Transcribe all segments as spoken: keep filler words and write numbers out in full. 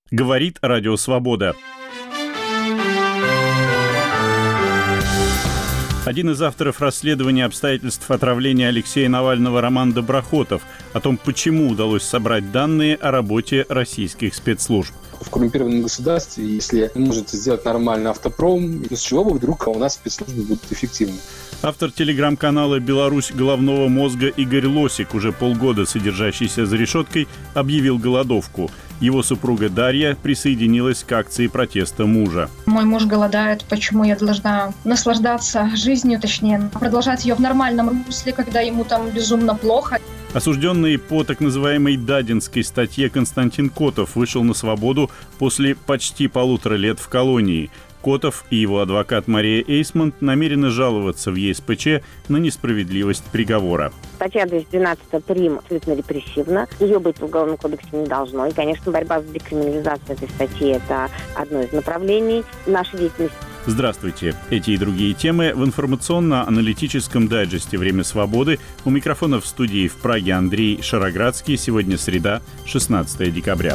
Говорит Радио Свобода. Один из авторов расследования обстоятельств отравления Алексея Навального Роман Доброхотов о том, почему удалось собрать данные о работе российских спецслужб. В коррумпированном государстве, если может сделать нормально автопром, с чего бы вдруг у нас спецслужбы будут эффективны? Автор телеграм-канала «Беларусь головного мозга» Игорь Лосик, уже полгода содержащийся за решеткой, объявил голодовку. Его супруга Дарья присоединилась к акции протеста мужа. Мой муж голодает, почему я должна наслаждаться жизнью, точнее, продолжать ее в нормальном русле, когда ему там безумно плохо. Осужденный по так называемой Дадинской статье Константин Котов вышел на свободу после почти полутора лет в колонии. Котов и его адвокат Мария Эйсмонт намерены жаловаться в Е С П Ч на несправедливость приговора. Статья двести двенадцать прим. Абсолютно репрессивна. Ее быть в Уголовном кодексе не должно. И, конечно, борьба за декриминализацию этой статьи – это одно из направлений нашей деятельности. Здравствуйте. Эти и другие темы в информационно-аналитическом дайджесте «Время свободы». У микрофона в студии в Праге Андрей Шароградский. Сегодня среда, шестнадцатое декабря.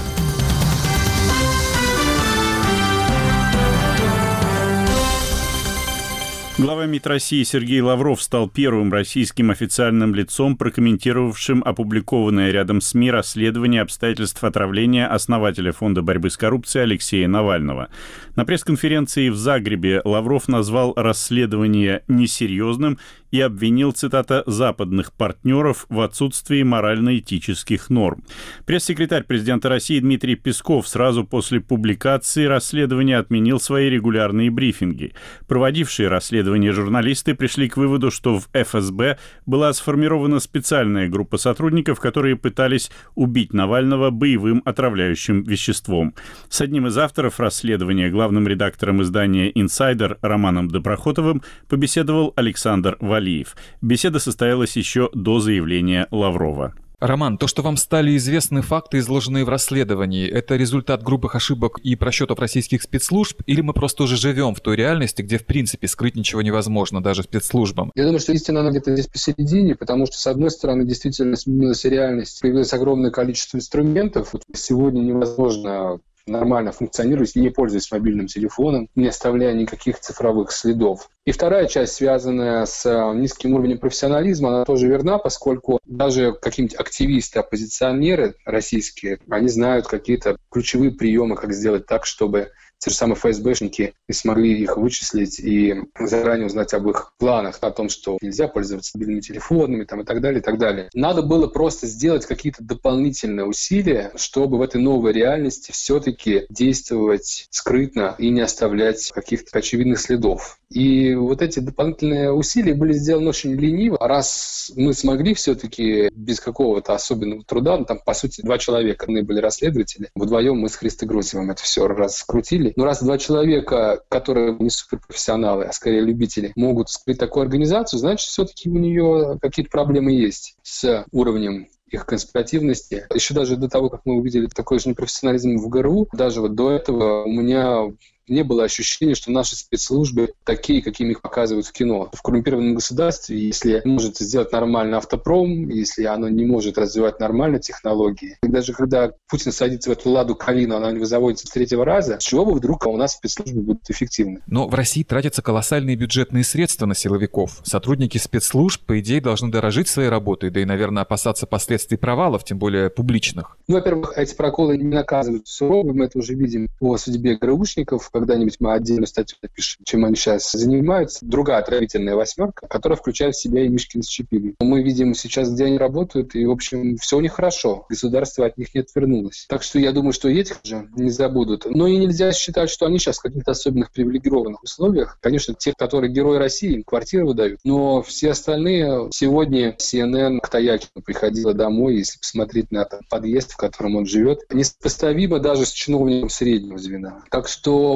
Глава МИД России Сергей Лавров стал первым российским официальным лицом, прокомментировавшим опубликованное рядом СМИ расследование обстоятельств отравления основателя Фонда борьбы с коррупцией Алексея Навального. На пресс-конференции в Загребе Лавров назвал расследование несерьезным и обвинил, цитата, «западных партнеров в отсутствии морально-этических норм». Пресс-секретарь президента России Дмитрий Песков сразу после публикации расследования отменил свои регулярные брифинги. Проводившие расследование журналисты пришли к выводу, что в Эф Эс Бэ была сформирована специальная группа сотрудников, которые пытались убить Навального боевым отравляющим веществом. С одним из авторов расследования, главным редактором издания «Инсайдер» Романом Доброхотовым, побеседовал Александр Валиев. Беседа состоялась еще до заявления Лаврова. Роман, то, что вам стали известны факты, изложенные в расследовании, это результат грубых ошибок и просчетов российских спецслужб, или мы просто уже живем в той реальности, где, в принципе, скрыть ничего невозможно, даже спецслужбам? Я думаю, что истина она где-то здесь посередине, потому что, с одной стороны, действительно сменилась реальность, появилось огромное количество инструментов. Вот сегодня невозможно нормально функционировать, не пользуясь мобильным телефоном, не оставляя никаких цифровых следов. И вторая часть, связанная с низким уровнем профессионализма, она тоже верна, поскольку даже какие-нибудь активисты, оппозиционеры российские, они знают какие-то ключевые приемы, как сделать так, чтобы те же самые Эф Эс Бэшники не смогли их вычислить и заранее узнать об их планах, о том, что нельзя пользоваться мобильными телефонами там, и так далее, и так далее. Надо было просто сделать какие-то дополнительные усилия, чтобы в этой новой реальности все-таки действовать скрытно и не оставлять каких-то очевидных следов. И вот эти дополнительные усилия были сделаны очень лениво. А раз мы смогли все-таки без какого-то особенного труда, ну, там, по сути, два человека были расследователи, вдвоем мы с Христо Гросевым это все раскрутили. Но раз два человека, которые не суперпрофессионалы, а скорее любители, могут скрыть такую организацию, значит, все-таки у нее какие-то проблемы есть с уровнем их конспиративности. Еще даже до того, как мы увидели такой же непрофессионализм в Гэ Эр У, даже вот до этого у меня не было ощущения, что наши спецслужбы такие, какими их показывают в кино. В коррумпированном государстве, если может сделать нормально автопром, если оно не может развивать нормально технологии, и даже когда Путин садится в эту ладу калину, она не заводится с третьего раза, с чего бы вдруг у нас спецслужбы будут эффективны? Но в России тратятся колоссальные бюджетные средства на силовиков. Сотрудники спецслужб, по идее, должны дорожить своей работой, да и, наверное, опасаться последствий провалов, тем более публичных. Ну, во-первых, эти проколы не наказывают сурово, мы это уже видим по судьбе Гэ Эр Ушников. Когда-нибудь мы отдельную статью напишем, чем они сейчас занимаются. Другая отравительная восьмерка, которая включает в себя и Мишкина с Чипиной. Мы видим сейчас, где они работают, и, в общем, все у них хорошо. Государство от них не отвернулось. Так что я думаю, что и этих же не забудут. Но и нельзя считать, что они сейчас в каких-то особенных привилегированных условиях. Конечно, те, которые герои России, им квартиры выдают. Но все остальные... Сегодня Си Эн Эн к Таякину приходила домой, если посмотреть на подъезд, в котором он живет, несопоставимо даже с чиновником среднего звена. Так что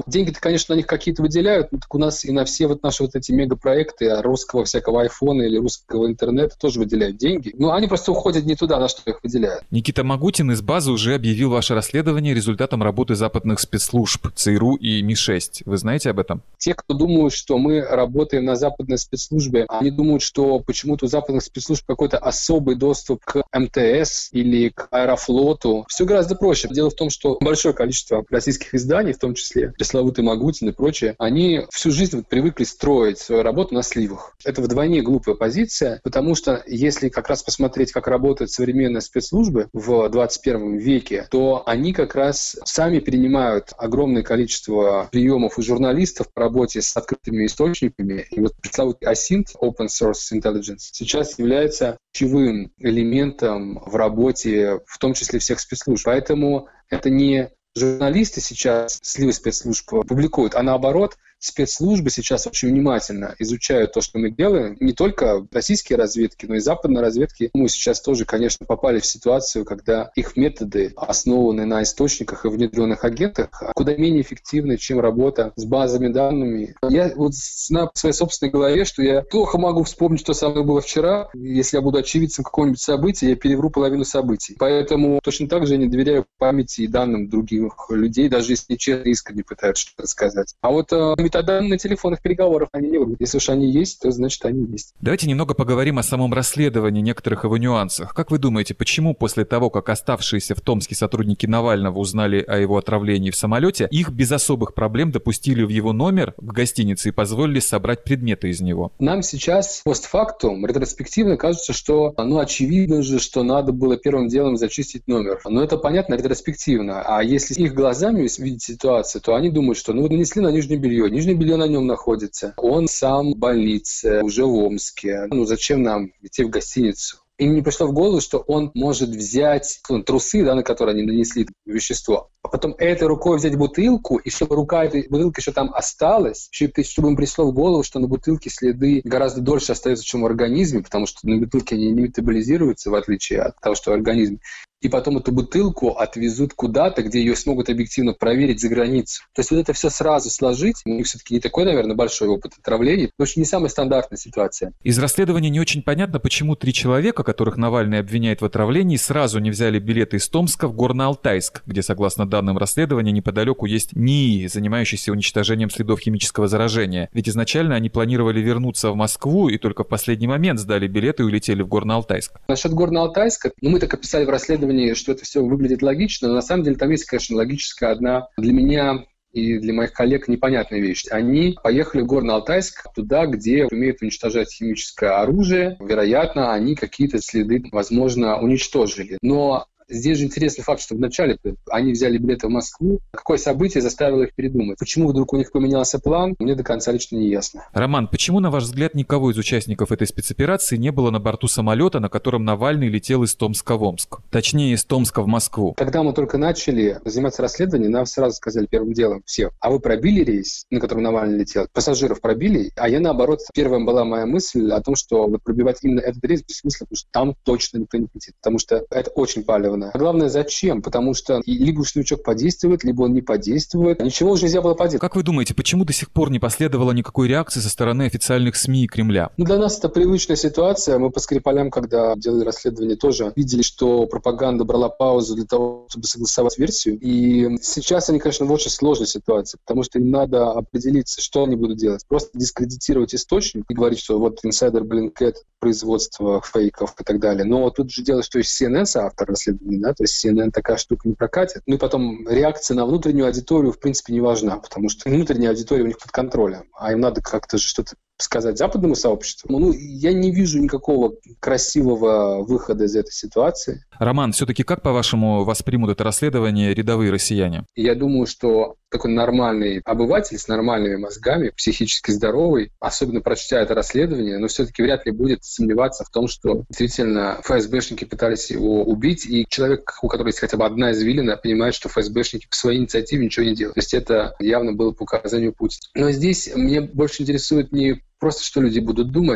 Деньги-то, конечно, на них какие-то выделяют, но так у нас и на все вот наши вот эти мегапроекты русского всякого айфона или русского интернета тоже выделяют деньги. Но они просто уходят не туда, на что их выделяют. Никита Магутин из базы уже объявил ваше расследование результатом работы западных спецслужб ЦРУ и Ми шесть. Вы знаете об этом? Те, кто думают, что мы работаем на западной спецслужбе, они думают, что почему-то у западных спецслужб какой-то особый доступ к эм тэ эс или к Аэрофлоту. Все гораздо проще. Дело в том, что большое количество российских изданий, в том числе пресловутый Магутин и прочее, они всю жизнь вот привыкли строить свою работу на сливах. Это вдвойне глупая позиция, потому что если как раз посмотреть, как работают современные спецслужбы в двадцать первом веке, то они как раз сами принимают огромное количество приемов у журналистов по работе с открытыми источниками. И вот пресловутый осинт, Open Source Intelligence, сейчас является ключевым элементом в работе, в том числе всех спецслужб. Поэтому это не журналисты сейчас сливы спецслужб публикуют, а наоборот, спецслужбы сейчас очень внимательно изучают то, что мы делаем. Не только российские разведки, но и западные разведки. Мы сейчас тоже, конечно, попали в ситуацию, когда их методы основаны на источниках и внедренных агентах, куда менее эффективны, чем работа с базами данными. Я вот знаю по своей собственной голове, что я плохо могу вспомнить, что со мной было вчера. Если я буду очевидцем какого-нибудь события, я перевру половину событий. Поэтому точно так же я не доверяю памяти и данным других людей, даже если честно искренне пытаются что-то сказать. А вот метаданные на телефонных переговорах они не врут. Если уж они есть, то значит они есть. Давайте немного поговорим о самом расследовании, некоторых его нюансах. Как вы думаете, почему после того, как оставшиеся в Томске сотрудники Навального узнали о его отравлении в самолете, их без особых проблем допустили в его номер в гостинице и позволили собрать предметы из него? Нам сейчас постфактум, ретроспективно кажется, что, ну, очевидно же, что надо было первым делом зачистить номер. Но это понятно ретроспективно. А если их глазами видеть ситуацию, то они думают, что, ну, вы нанесли на нижнее белье, нижнее белье на нем находится. Он сам в больнице, уже в Омске. Ну, зачем нам идти в гостиницу? Им не пришло в голову, что он может взять ну, трусы, да, на которые они нанесли вещество, а потом этой рукой взять бутылку, и чтобы рука этой бутылки еще там осталась, чтобы им пришло в голову, что на бутылке следы гораздо дольше остаются, чем в организме, потому что на бутылке они не метаболизируются, в отличие от того, что в организме. И потом эту бутылку отвезут куда-то, где ее смогут объективно проверить за границу. То есть вот это все сразу сложить, у них все-таки не такой, наверное, большой опыт отравлений, потому что не самая стандартная ситуация. Из расследования не очень понятно, почему три человека, которых Навальный обвиняет в отравлении, сразу не взяли билеты из Томска в Горно-Алтайск, где, согласно данным расследования, неподалеку есть НИИ, занимающийся уничтожением следов химического заражения. Ведь изначально они планировали вернуться в Москву и только в последний момент сдали билеты и улетели в Горно-Алтайск. Насчет Горно-Алтайска, ну мы так описали в расследовании, что это все выглядит логично, но на самом деле там есть, конечно, логическая одна для меня и для моих коллег непонятная вещь. Они поехали в Горно-Алтайск, туда, где умеют уничтожать химическое оружие. Вероятно, они какие-то следы, возможно, уничтожили. Но здесь же интересный факт, что вначале они взяли билеты в Москву. Какое событие заставило их передумать? Почему вдруг у них поменялся план, мне до конца лично не ясно. Роман, почему, на ваш взгляд, никого из участников этой спецоперации не было на борту самолета, на котором Навальный летел из Томска в Омск? Точнее, из Томска в Москву. Когда мы только начали заниматься расследованием, нам сразу сказали первым делом все: а вы пробили рейс, на котором Навальный летел? Пассажиров пробили? А я, наоборот, первая была моя мысль о том, что вот пробивать именно этот рейс бессмысленно, потому что там точно никто не летит, потому что это очень палевно. А главное, зачем? Потому что либо шлючок подействует, либо он не подействует. Ничего уже нельзя было поделать. Как вы думаете, почему до сих пор не последовало никакой реакции со стороны официальных СМИ и Кремля? Ну, для нас это привычная ситуация. Мы по Скрипалям, когда делали расследование, тоже видели, что пропаганда брала паузу для того, чтобы согласовать версию. И сейчас они, конечно, в очень сложной ситуации, потому что им надо определиться, что они будут делать. Просто дискредитировать источник и говорить, что вот инсайдер Блинкет, производство фейков и так далее. Но тут же дело, что есть си эн эн соавтор расследования, да, то есть си эн эн такая штука не прокатит. Ну и потом реакция на внутреннюю аудиторию в принципе не важна, потому что внутренняя аудитория у них под контролем, а им надо как-то же что-то сказать западному сообществу. Ну, я не вижу никакого красивого выхода из этой ситуации. Роман, все-таки как, по-вашему, воспримут это расследование рядовые россияне? Я думаю, что такой нормальный обыватель с нормальными мозгами, психически здоровый, особенно прочтя это расследование, но все-таки вряд ли будет сомневаться в том, что действительно эф эс бэшники пытались его убить, и человек, у которого есть хотя бы одна извилина, понимает, что эф эс бэшники по своей инициативе ничего не делают. То есть это явно было по указанию Путина. Но здесь мне больше интересует не просто, что люди будут думать,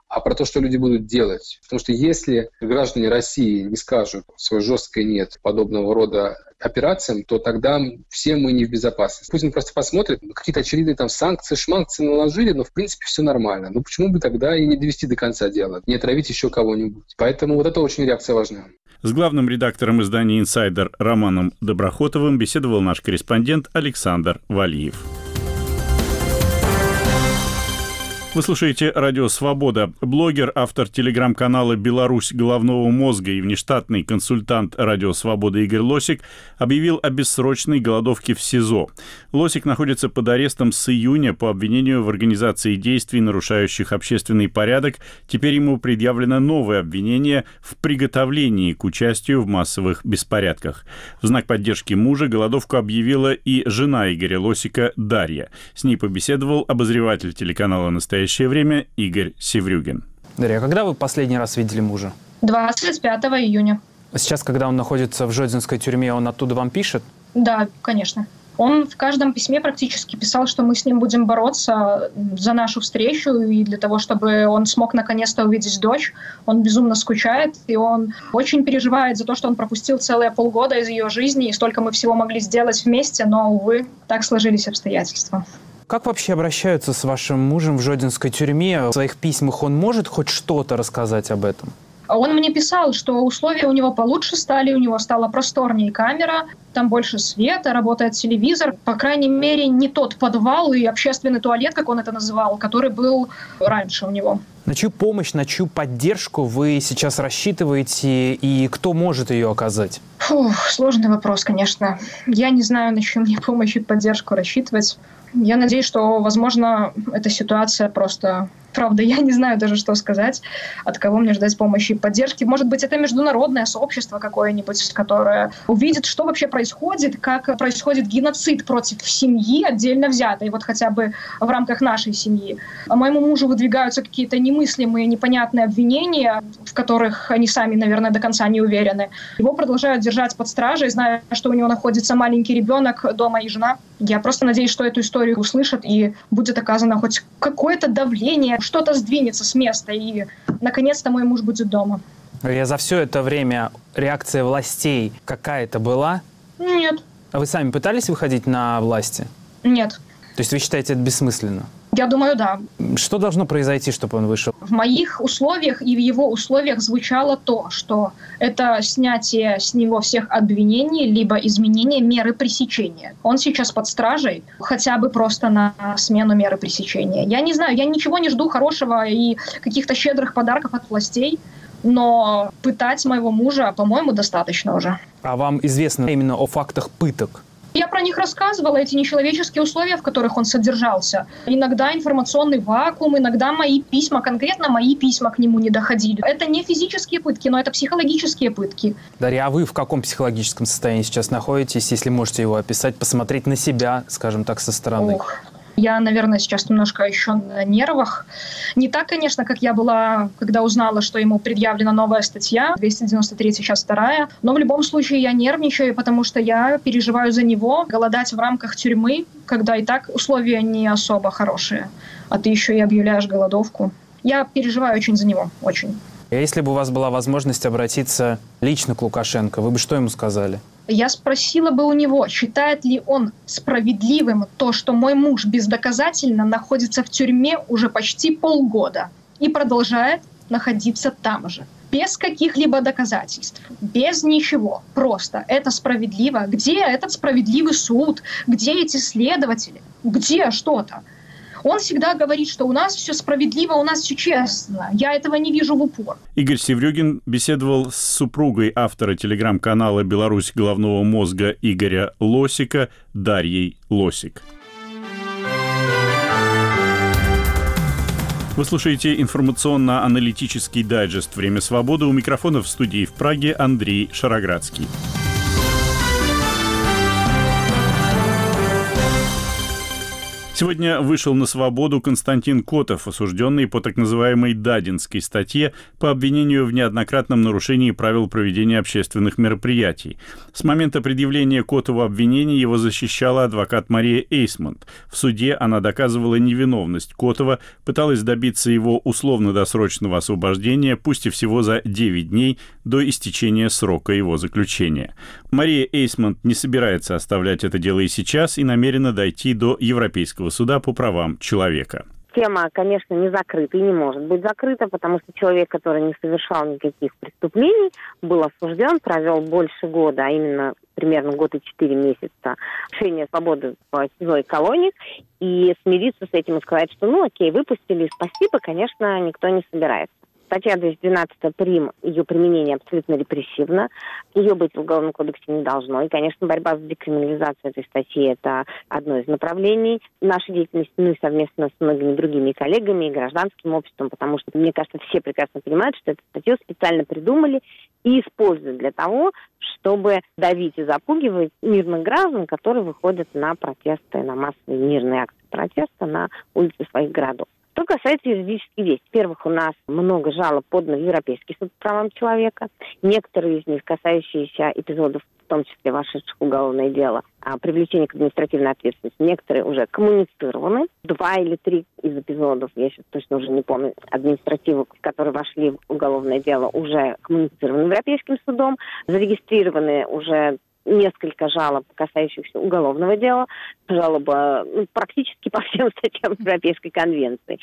а про то, что люди будут делать. Потому что если граждане России не скажут свое жесткое «нет» подобного рода операциям, то тогда все мы не в безопасности. Путин просто посмотрит, какие-то очередные там санкции, шманкции наложили, но в принципе все нормально. Ну почему бы тогда и не довести до конца дела, не отравить еще кого-нибудь? Поэтому вот это очень реакция важная. С главным редактором издания «Инсайдер» Романом Доброхотовым беседовал наш корреспондент Александр Валиев. Вы слушаете «Радио Свобода». Блогер, автор телеграм-канала «Беларусь головного мозга» и внештатный консультант «Радио Свобода» Игорь Лосик объявил о бессрочной голодовке в СИЗО. Лосик находится под арестом с июня по обвинению в организации действий, нарушающих общественный порядок. Теперь ему предъявлено новое обвинение в приготовлении к участию в массовых беспорядках. В знак поддержки мужа голодовку объявила и жена Игоря Лосика Дарья. С ней побеседовал обозреватель телеканала «Настоящее время» Игорь Севрюгин. Дарья, а когда вы последний раз видели мужа? двадцать пятого июня. Сейчас, когда он находится в Жодинской тюрьме, он оттуда вам пишет? Да, конечно. Он в каждом письме практически писал, что мы с ним будем бороться за нашу встречу и для того, чтобы он смог наконец-то увидеть дочь. Он безумно скучает, и он очень переживает за то, что он пропустил целые полгода из ее жизни, и столько мы всего могли сделать вместе, но, увы, так сложились обстоятельства. Как вообще обращаются с вашим мужем в Жодинской тюрьме? В своих письмах он может хоть что-то рассказать об этом? Он мне писал, что условия у него получше стали, у него стала просторнее камера, там больше света, работает телевизор. По крайней мере, не тот подвал и общественный туалет, как он это называл, который был раньше у него. На чью помощь, на чью поддержку вы сейчас рассчитываете и кто может ее оказать? Фух, сложный вопрос, конечно. Я не знаю, на чью мне помощь и поддержку рассчитывать. Я надеюсь, что, возможно, эта ситуация просто... Правда, я не знаю даже, что сказать, от кого мне ждать помощи и поддержки. Может быть, это международное сообщество какое-нибудь, которое увидит, что вообще происходит, как происходит геноцид против семьи отдельно взятой, вот хотя бы в рамках нашей семьи. А моему мужу выдвигаются какие-то немыслимые, непонятные обвинения, в которых они сами, наверное, до конца не уверены. Его продолжают держать под стражей, зная, что у него находится маленький ребенок, дома и жена. Я просто надеюсь, что эту историю услышат и будет оказано хоть какое-то давление, что-то сдвинется с места, и, наконец-то, мой муж будет дома. Я за все это время реакция властей какая-то была? Нет. А вы сами пытались выходить на власти? Нет. То есть вы считаете это бессмысленно? Я думаю, да. Что должно произойти, чтобы он вышел? В моих условиях и в его условиях звучало то, что это снятие с него всех обвинений, либо изменение меры пресечения. Он сейчас под стражей, хотя бы просто на смену меры пресечения. Я не знаю, я ничего не жду хорошего и каких-то щедрых подарков от властей, но пытать моего мужа, по-моему, достаточно уже. А вам известно именно о фактах пыток? Я про них рассказывала, эти нечеловеческие условия, в которых он содержался. Иногда информационный вакуум, иногда мои письма, конкретно мои письма к нему не доходили. Это не физические пытки, но это психологические пытки. Дарья, а вы в каком психологическом состоянии сейчас находитесь, если можете его описать, посмотреть на себя, скажем так, со стороны? Ох. Я, наверное, сейчас немножко еще на нервах. Не так, конечно, как я была, когда узнала, что ему предъявлена новая статья, двести девяносто третья, сейчас вторая. Но в любом случае я нервничаю, потому что я переживаю за него. Голодать в рамках тюрьмы, когда и так условия не особо хорошие, а ты еще и объявляешь голодовку. Я переживаю очень за него, очень. А если бы у вас была возможность обратиться лично к Лукашенко, вы бы что ему сказали? Я спросила бы у него, считает ли он справедливым то, что мой муж бездоказательно находится в тюрьме уже почти полгода и продолжает находиться там же. Без каких-либо доказательств, без ничего. Просто это справедливо. Где этот справедливый суд? Где эти следователи? Где что-то? Он всегда говорит, что у нас все справедливо, у нас все честно. Я этого не вижу в упор. Игорь Севрюгин беседовал с супругой автора телеграм-канала «Беларусь головного мозга» Игоря Лосика Дарьей Лосик. Вы слушаете информационно-аналитический дайджест «Время свободы». У микрофона в студии в Праге Андрей Шароградский. Сегодня вышел на свободу Константин Котов, осужденный по так называемой Дадинской статье по обвинению в неоднократном нарушении правил проведения общественных мероприятий. С момента предъявления Котову обвинений его защищала адвокат Мария Эйсмонт. В суде она доказывала невиновность Котова, пыталась добиться его условно-досрочного освобождения, пусть и всего за девять дней до истечения срока его заключения. Мария Эйсмонт не собирается оставлять это дело и сейчас и намерена дойти до Европейского суда по правам человека. Тема, конечно, не закрыта и не может быть закрыта, потому что человек, который не совершал никаких преступлений, был осужден, провел больше года, а именно примерно год и четыре месяца лишения свободы в СИЗО и колонии, и смириться с этим и сказать, что ну окей, выпустили, спасибо, конечно, никто не собирается. Статья двести двенадцать прим, ее применение абсолютно репрессивно, ее быть в Уголовном кодексе не должно. И, конечно, борьба за декриминализацию этой статьи – это одно из направлений нашей деятельности, ну и совместно с многими другими коллегами и гражданским обществом, потому что, мне кажется, все прекрасно понимают, что эту статью специально придумали и используют для того, чтобы давить и запугивать мирных граждан, которые выходят на протесты, на массовые мирные акции протеста на улице своих городов. Что касается юридических действий. Во-первых, у нас много жалоб подано в Европейский суд по правам человека. Некоторые из них, касающиеся эпизодов, в том числе вошедших в уголовное дело, о привлечении к административной ответственности, некоторые уже коммуницированы. Два или три из эпизодов, я сейчас точно уже не помню, административных, которые вошли в уголовное дело, уже коммуницированы Европейским судом. Зарегистрированы уже несколько жалоб, касающихся уголовного дела, жалоба ну, практически по всем статьям Европейской конвенции.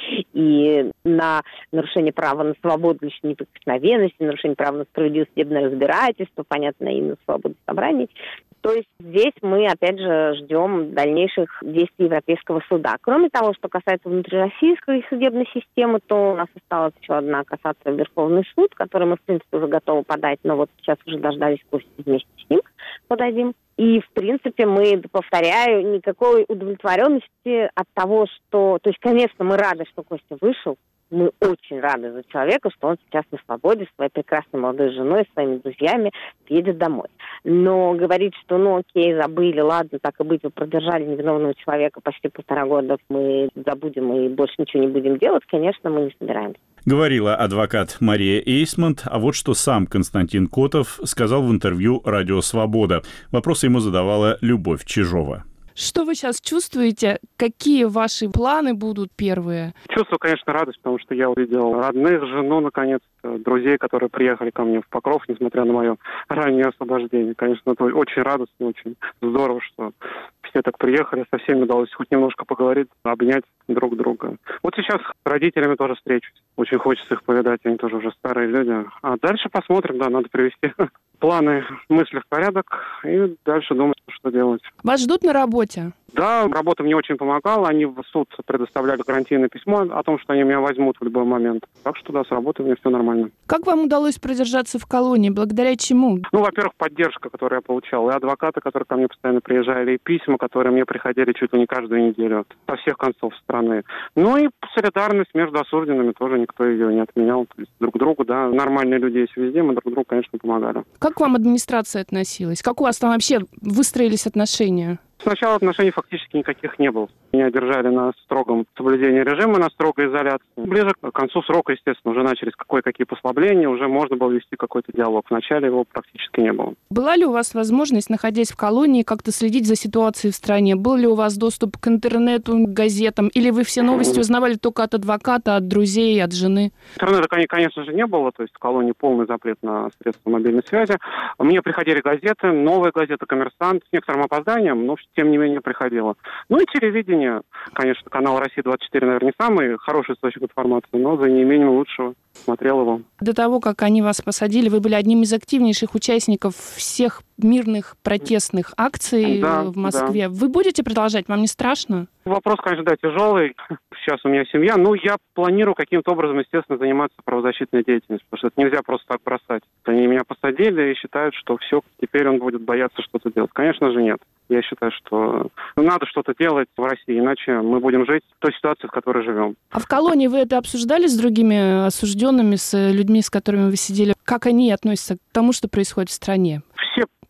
И на нарушение права на свободу личной неприкосновенности, нарушение права на справедливое судебное разбирательство, понятно, и на свободу собраний. То есть здесь мы, опять же, ждем дальнейших действий Европейского суда. Кроме того, что касается внутрироссийской судебной системы, то у нас осталась еще одна касация в Верховный суд, который мы, в принципе, уже готовы подать, но вот сейчас уже дождались Кости вместе с ним подадим. И, в принципе, мы, повторяю, никакой удовлетворенности от того, что... То есть, конечно, мы рады, что Костя вышел. Мы очень рады за человека, что он сейчас на свободе, своей прекрасной молодой женой, своими друзьями едет домой. Но говорить, что ну окей, забыли, ладно, так и быть, вы продержали невиновного человека почти полтора года, мы забудем и больше ничего не будем делать, конечно, мы не собираемся. Говорила адвокат Мария Эйсмонт, а вот что сам Константин Котов сказал в интервью «Радио Свобода». Вопросы ему задавала Любовь Чижова. Что вы сейчас чувствуете? Какие ваши планы будут первые? Чувствую, конечно, радость, потому что я увидел родных, жену, наконец-то, друзей, которые приехали ко мне в Покров, несмотря на мое раннее освобождение. Конечно, это очень радостно, очень здорово, что все так приехали, со всеми удалось хоть немножко поговорить, обнять друг друга. Вот сейчас с родителями тоже встречусь. Очень хочется их повидать, они тоже уже старые люди. А дальше посмотрим, да, надо привести планы, мысли в порядок и дальше думать, что делать. Вас ждут на работе? Да, работа мне очень помогала. Они в суд предоставляли гарантийное письмо о том, что они меня возьмут в любой момент. Так что, да, с работой у меня все нормально. Как вам удалось продержаться в колонии? Благодаря чему? Ну, во-первых, поддержка, которую я получал. И адвокаты, которые ко мне постоянно приезжали, и письма, которые мне приходили чуть ли не каждую неделю со всех концов страны. Ну и солидарность между осужденными тоже никто ее не отменял. То есть друг другу, да, нормальные люди есть везде, мы друг другу, конечно, помогали. Как к вам администрация относилась? Как у вас там вообще выстроились отношения? Сначала отношений фактически никаких не было. Меня держали на строгом соблюдении режима, на строгой изоляции. Ближе к концу срока, естественно, уже начались кое-какие послабления, уже можно было вести какой-то диалог. Вначале его практически не было. Была ли у вас возможность, находясь в колонии, как-то следить за ситуацией в стране? Был ли у вас доступ к интернету, к газетам? Или вы все новости узнавали только от адвоката, от друзей, от жены? Интернета, конечно же, не было. То есть в колонии полный запрет на средства мобильной связи. Мне приходили газеты, новая газета «Коммерсант» с некоторым опозданием, но тем не менее приходило. Ну и телевидение. Конечно, канал «Россия двадцать четыре», наверное, не самый хороший источник информации, но за неимением лучшего смотрел его. До того, как они вас посадили, вы были одним из активнейших участников всех мирных протестных акций да, в Москве. Да. Вы будете продолжать? Вам не страшно? Вопрос, конечно, да, тяжелый. Сейчас у меня семья. Ну, я планирую каким-то образом, естественно, заниматься правозащитной деятельностью, потому что это нельзя просто так бросать. Они меня посадили и считают, что все, теперь он будет бояться что-то делать. Конечно же, нет. Я считаю, что надо что-то делать в России, иначе мы будем жить в той ситуации, в которой живем. А в колонии вы это обсуждали с другими осужденными, с людьми, с которыми вы сидели? Как они относятся к тому, что происходит в стране? Все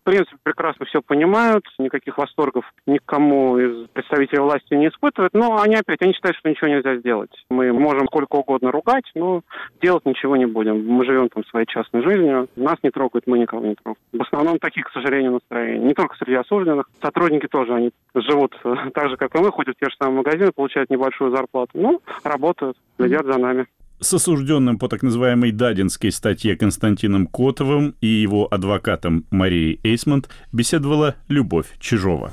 в принципе, прекрасно все понимают, никаких восторгов никому из представителей власти не испытывают, но они опять, они считают, что ничего нельзя сделать. Мы можем сколько угодно ругать, но делать ничего не будем. Мы живем там своей частной жизнью, нас не трогают, мы никого не трогаем. В основном таких, к сожалению, настроения. Не только среди осужденных, сотрудники тоже, они живут так же, как и мы, ходят в те же самые магазины, получают небольшую зарплату, но работают, следят за нами. С осужденным по так называемой Дадинской статье Константином Котовым и его адвокатом Марией Эйсмонт беседовала Любовь Чижова.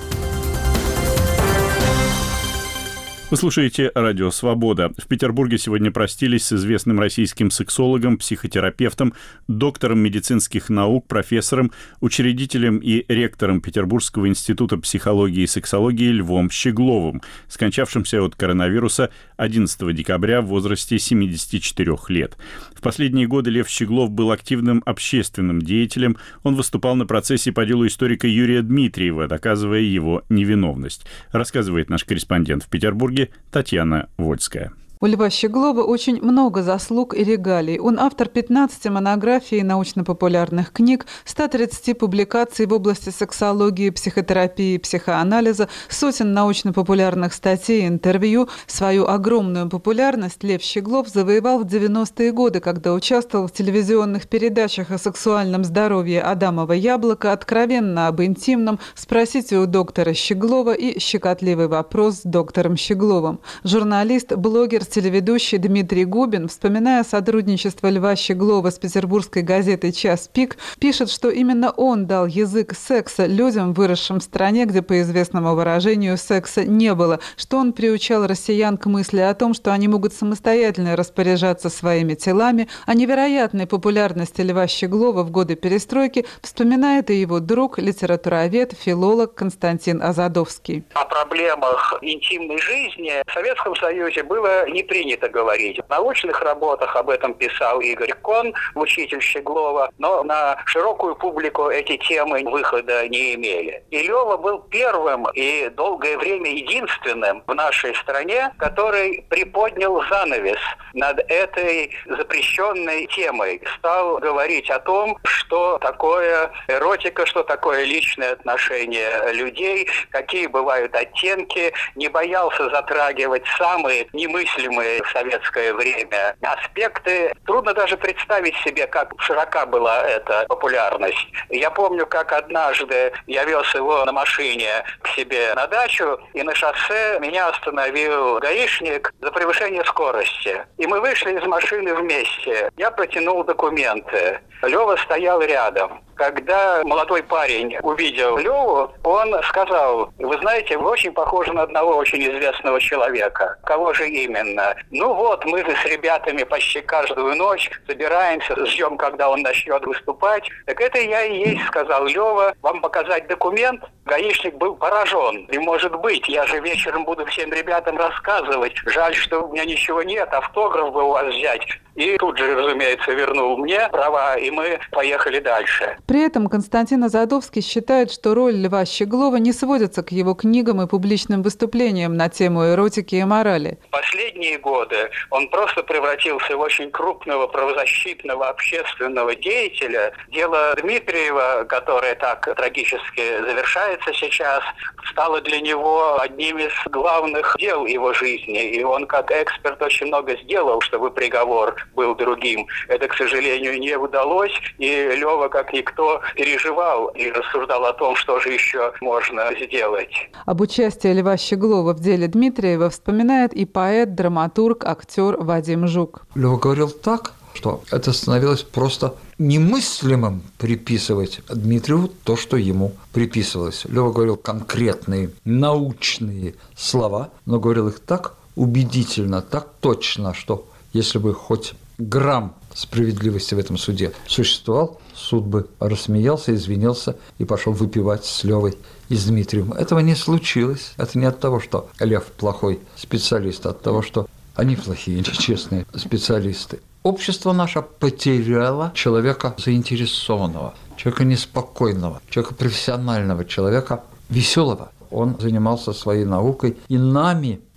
Вы слушаете «Радио Свобода». В Петербурге сегодня простились с известным российским сексологом, психотерапевтом, доктором медицинских наук, профессором, учредителем и ректором Петербургского института психологии и сексологии Львом Щегловым, скончавшимся от коронавируса одиннадцатого декабря в возрасте семидесяти четырёх лет. В последние годы Лев Щеглов был активным общественным деятелем. Он выступал на процессе по делу историка Юрия Дмитриева, доказывая его невиновность. Рассказывает наш корреспондент в Петербурге Татьяна Вольская. У Льва Щеглова очень много заслуг и регалий. Он автор пятнадцати монографий и научно-популярных книг, ста тридцати публикаций в области сексологии, психотерапии и психоанализа, сотен научно-популярных статей и интервью. Свою огромную популярность Лев Щеглов завоевал в девяностые годы, когда участвовал в телевизионных передачах о сексуальном здоровье «Адамово яблоко», «Откровенно об интимном», «Спросите у доктора Щеглова» и «Щекотливый вопрос с доктором Щегловым». Журналист, блогер, телеведущий Дмитрий Губин, вспоминая сотрудничество Льва Щеглова с петербургской газетой «Час пик», пишет, что именно он дал язык секса людям, выросшим в стране, где, по известному выражению, секса не было, что он приучал россиян к мысли о том, что они могут самостоятельно распоряжаться своими телами. О невероятной популярности Льва Щеглова в годы перестройки вспоминает и его друг, литературовед, филолог Константин Азадовский. О проблемах интимной жизни в Советском Союзе было не принято говорить. В научных работах об этом писал Игорь Кон, учитель Щеглова, но на широкую публику эти темы выхода не имели. И Лёва был первым и долгое время единственным в нашей стране, который приподнял занавес над этой запрещенной темой. Стал говорить о том, что такое эротика, что такое личные отношения людей, какие бывают оттенки, не боялся затрагивать самые немыслимые в советское время аспекты. Трудно даже представить себе, как широка была эта популярность. Я помню, как однажды я вез его на машине к себе на дачу, и на шоссе меня остановил гаишник за превышение скорости. И мы вышли из машины вместе. Я протянул документы. Лёва стоял рядом. Когда молодой парень увидел Лёву, он сказал: вы знаете, вы очень похожи на одного очень известного человека. Кого же именно? Ну вот, мы же с ребятами почти каждую ночь собираемся, ждем, когда он начнет выступать. Так это я и есть, сказал Лёва. Вам показать документ? Гаишник был поражен. И может быть, я же вечером буду всем ребятам рассказывать. Жаль, что у меня ничего нет, автограф бы у вас взять. И тут же, разумеется, вернул мне права, и мы поехали дальше. При этом Константин Азадовский считает, что роль Льва Щеглова не сводится к его книгам и публичным выступлениям на тему эротики и морали. Последние годы он просто превратился в очень крупного правозащитного общественного деятеля. Дело Дмитриева, которое так трагически завершается сейчас, стало для него одним из главных дел его жизни. И он как эксперт очень много сделал, чтобы приговор был другим. Это, к сожалению, не удалось. И Лёва, как никто, переживал и рассуждал о том, что же еще можно сделать. Об участии Льва Щеглова в деле Дмитриева вспоминает и поэт, драматург, актер Вадим Жук. Лёва говорил так, что это становилось просто немыслимым приписывать Дмитриеву то, что ему приписывалось. Лёва говорил конкретные научные слова, но говорил их так убедительно, так точно, что если бы хоть грамм справедливости в этом суде существовал, суд бы рассмеялся, извинился и пошел выпивать с Левой и с Дмитрием. Этого не случилось. Это не от того, что Лев плохой специалист, а от того, что они плохие, нечестные специалисты. Общество наше потеряло человека заинтересованного, человека неспокойного, человека профессионального, человека веселого. Он занимался своей наукой и нами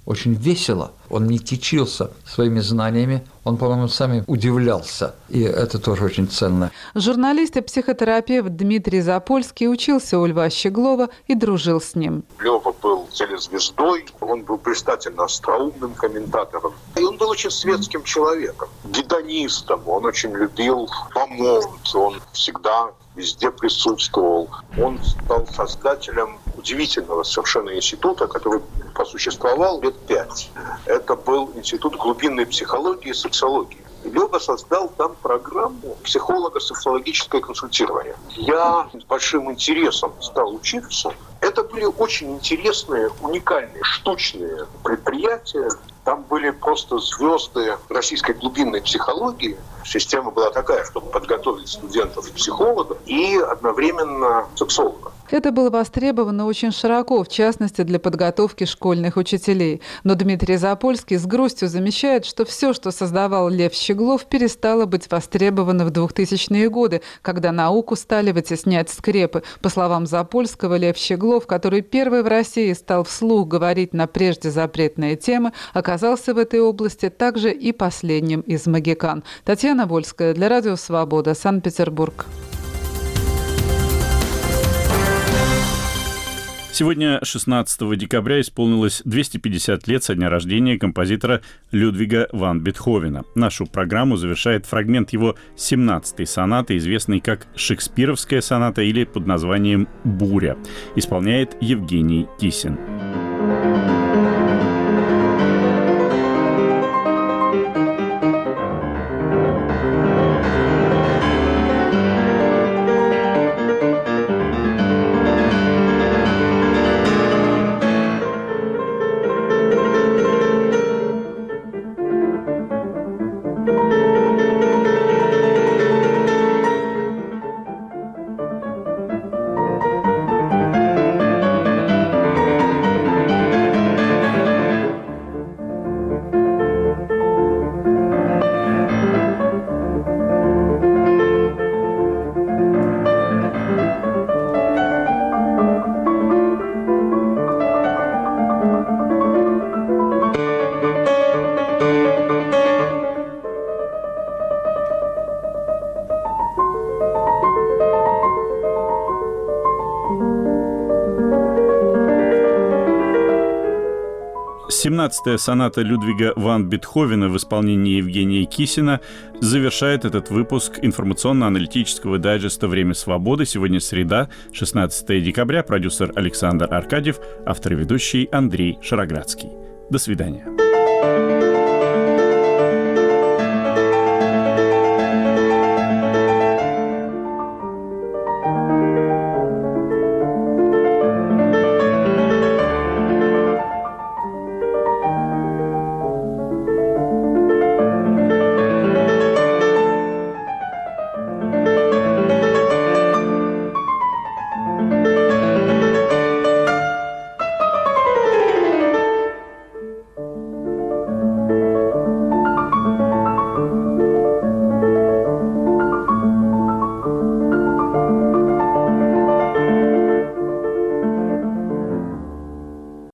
очень весело. Он не кичился своими знаниями, он, по-моему, сам удивлялся, и это тоже очень ценно. Журналист и психотерапевт Дмитрий Запольский учился у Льва Щеглова и дружил с ним. Лёва был телезвездой, он был блистательно остроумным комментатором. И он был очень светским человеком, гедонистом, он очень любил помолвки, он всегда везде присутствовал. Он стал создателем удивительного совершенно института, который просуществовал лет пять. Это был институт глубинной психологии и социологии. Лёва создал там программу психолого-социологическое консультирование. Я с большим интересом стал учиться. Это были очень интересные, уникальные, штучные предприятия. Там были просто звезды российской глубинной психологии. Система была такая, чтобы подготовить студентов-психологов и одновременно сексологов. Это было востребовано очень широко, в частности, для подготовки школьных учителей. Но Дмитрий Запольский с грустью замечает, что все, что создавал Лев Щеглов, перестало быть востребовано в двухтысячные годы, когда науку стали вытеснять скрепы. По словам Запольского, Лев Щеглов, который первый в России стал вслух говорить на прежде запретные темы, оказался в этой области также и последним из могикан. Татьяна Вольская для Радио Свобода, Санкт-Петербург. Сегодня, шестнадцатого декабря, исполнилось двести пятьдесят лет со дня рождения композитора Людвига ван Бетховена. Нашу программу завершает фрагмент его семнадцатой сонаты, известной как «Шекспировская соната» или под названием «Буря». Исполняет Евгений Кисин. семнадцатая соната Людвига ван Бетховена в исполнении Евгения Кисина завершает этот выпуск информационно-аналитического дайджеста «Время свободы». Сегодня среда, шестнадцатого декабря. Продюсер Александр Аркадьев, автор и ведущий Андрей Шароградский. До свидания.